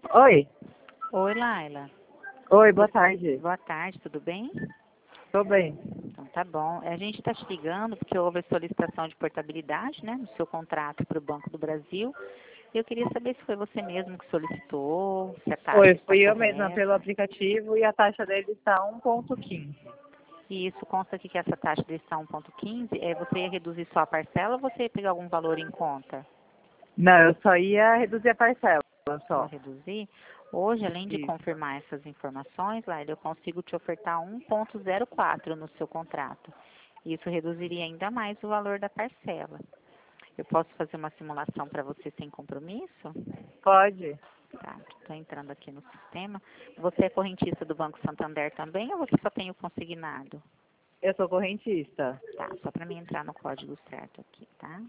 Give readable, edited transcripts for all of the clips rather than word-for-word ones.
Oi. Oi, Laila. Oi, boa tarde. Boa tarde, tudo bem? Tô bem. Então tá bom. A gente está te ligando porque houve a solicitação de portabilidade, né, no seu contrato para o Banco do Brasil. Eu queria saber se foi você mesmo que solicitou, se a taxa Oi, está fui eu mesma pelo correta. aplicativo e a taxa dele está 1,15. E isso consta aqui que essa taxa dele está 1,15. Você ia reduzir só a parcela ou você ia pegar algum valor em conta? Não, eu só ia reduzir a parcela, Só só. reduzir? Hoje, além de Isso. confirmar essas informações, Laila, eu consigo te ofertar 1,04 no seu contrato. Isso reduziria ainda mais o valor da parcela. Eu posso fazer uma simulação para você sem compromisso? Pode? Tá, estou entrando aqui no sistema. Você é correntista do Banco Santander também ou você só tem o consignado? Eu sou correntista. Tá, só para mim entrar no código certo aqui, tá?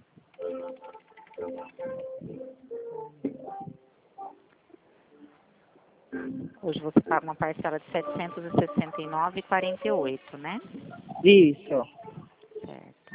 Hoje você paga uma parcela de R$ 769,48, né? Isso. Certo.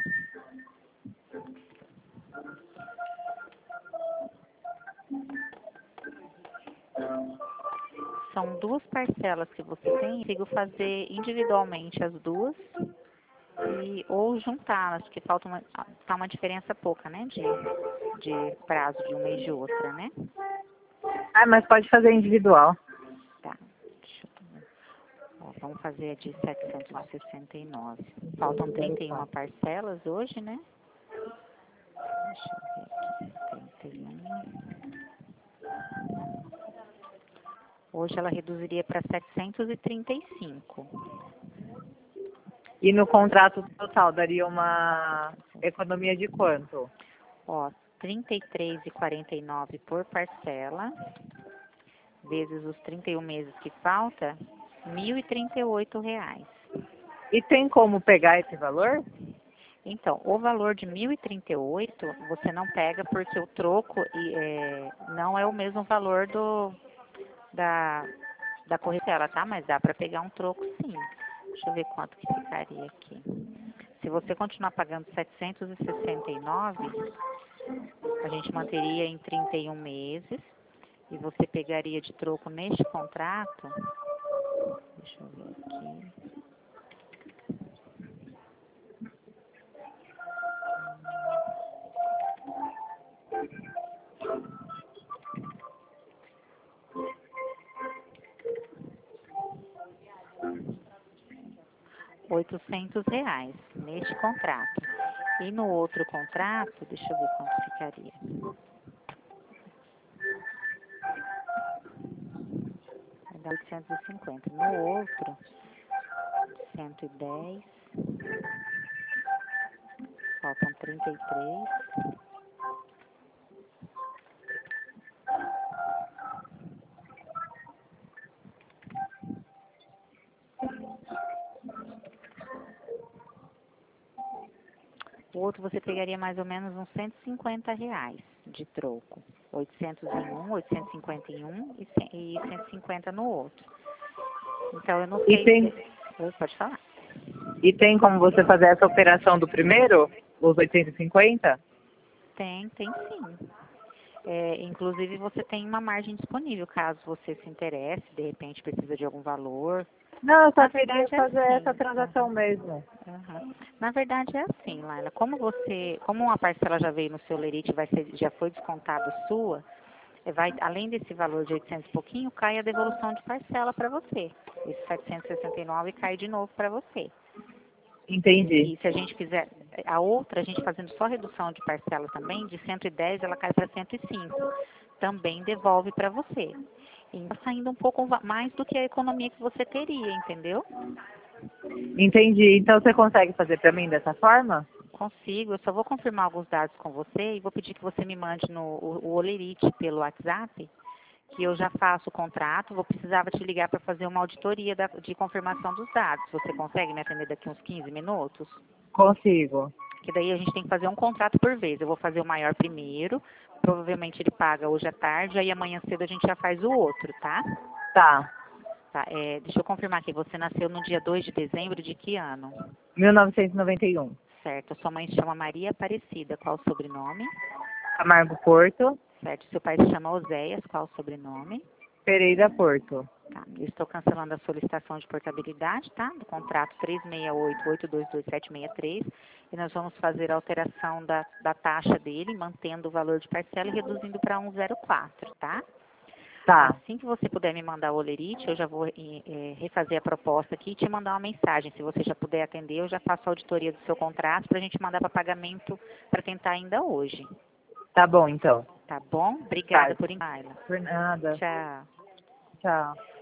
São duas parcelas que você tem, eu consigo fazer individualmente as duas ou juntá-las, porque tá uma diferença pouca, né, de prazo de uma e de outra, né? Ah, mas pode fazer individual. Tá, deixa eu ver. Ó, vamos fazer a de 769. Faltam 31 parcelas hoje, né? Deixa eu ver aqui, 31. Hoje ela reduziria para 735. E no contrato total daria uma economia de quanto? Ó, R$ 33,49 por parcela, vezes os 31 meses que falta, R$ 1.038. E tem como pegar esse valor? Então, o valor de 1.038 você não pega porque o troco não é o mesmo valor da, da corretela, tá? Mas dá para pegar um troco sim. Deixa eu ver quanto que ficaria aqui. Se você continuar pagando 769, a gente manteria em 31 meses e você pegaria de troco neste contrato, deixa eu ver aqui, R$ 800 neste contrato. E no outro contrato, deixa eu ver quanto ficaria. Vai dar 850. No outro, 110. Faltam 33. O outro você pegaria mais ou menos uns R$ 150 de troco. 800 em um, 850 em um e 150 no outro. Então, eu não E sei tem, se... Oi, pode falar. e tem como você fazer essa operação do primeiro, os 850? Tem sim. Inclusive, você tem uma margem disponível, caso você se interesse, de repente precisa de algum valor. Não, eu Na só queria verdade, é fazer essa assim. transação mesmo. Aham. Na verdade, é assim, Laila. Como uma parcela já veio no seu lerite, já foi descontado sua, além desse valor de 800 e pouquinho, cai a devolução de parcela para você. Esse 769 cai de novo para você. Entendi. E se a gente fizer a outra, a gente fazendo só redução de parcela também, de 110 ela cai para 105. Também devolve para você. E está saindo um pouco mais do que a economia que você teria, entendeu? Entendi. Então você consegue fazer para mim dessa forma? Consigo, eu só vou confirmar alguns dados com você e vou pedir que você me mande o Olerite pelo WhatsApp, que eu já faço o contrato, precisava te ligar para fazer uma auditoria de confirmação dos dados. Você consegue me atender daqui uns 15 minutos? Consigo. Que daí a gente tem que fazer um contrato por vez. Eu vou fazer o maior primeiro, provavelmente ele paga hoje à tarde, aí amanhã cedo a gente já faz o outro, tá? Tá. Tá, deixa eu confirmar aqui, você nasceu no dia 2 de dezembro de que ano? 1991. Certo, a sua mãe se chama Maria Aparecida, qual o sobrenome? Camargo Porto. Certo, seu pai se chama Oséias, qual o sobrenome? Pereira Porto. Tá, eu estou cancelando a solicitação de portabilidade, tá? Do contrato 368-822-763. E nós vamos fazer a alteração da taxa dele, mantendo o valor de parcela e reduzindo para 104, tá? Tá, Assim que você puder me mandar o olerite, eu já vou refazer a proposta aqui e te mandar uma mensagem. Se você já puder atender, eu já faço a auditoria do seu contrato para a gente mandar para pagamento para tentar ainda hoje. tá bom então. Tá bom? Obrigada Tá. por enquanto. Por nada. Tchau. Tchau.